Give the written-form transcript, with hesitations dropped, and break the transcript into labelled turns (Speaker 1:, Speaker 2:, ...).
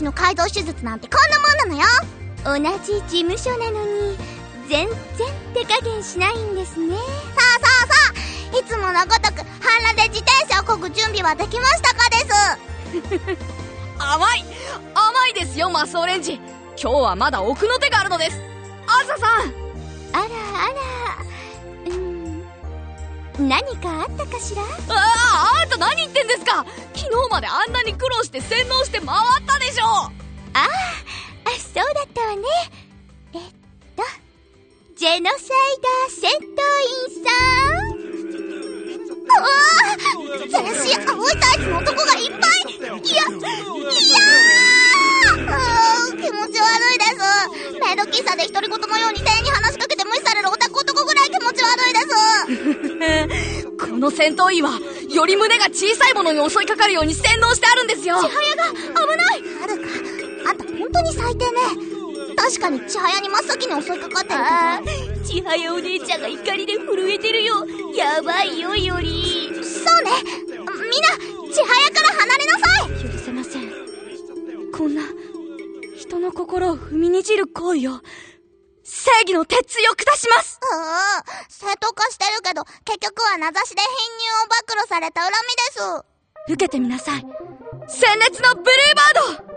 Speaker 1: の改造手術なんてこんなもんなのよ。同じ事務所なのに全然手加減しないんですね。さあいつものごとく半裸で自転車を漕ぐ準備はできましたかです
Speaker 2: 甘いですよ、マスオレンジ。今日はまだ奥の手があるのです。アサさん。
Speaker 1: あら何かあったかしら。
Speaker 2: あんた何言ってんですか。昨日まであんなに苦労して洗脳して回ったでしょ。
Speaker 1: そうだったわね。ジェノサイダー戦闘員さん。全身青いタイツの男がいっぱい。いや気持ち悪いです。メイド喫茶で独り言のように店員に話しかけて無視されるオタク男ぐらい気持ち悪いです
Speaker 2: この戦闘員はより胸が小さいものに襲いかかるように洗脳してあるんですよ。
Speaker 1: 千早が危ない。はるか、あんた本当に最低ね。確かに千早に真っ先に襲いかかってるけど、千早お姉ちゃんが怒りで震えてるよ。やばいよより。そうね、みんな千早から離れなさい。
Speaker 2: 許せません。こんな人の心を踏みにじる行為を正義の鉄槌を下します。
Speaker 1: 正当化してるけど結局は名指しで編入を暴露された恨みです。
Speaker 2: 受けてみなさい、鮮烈のブルーバード。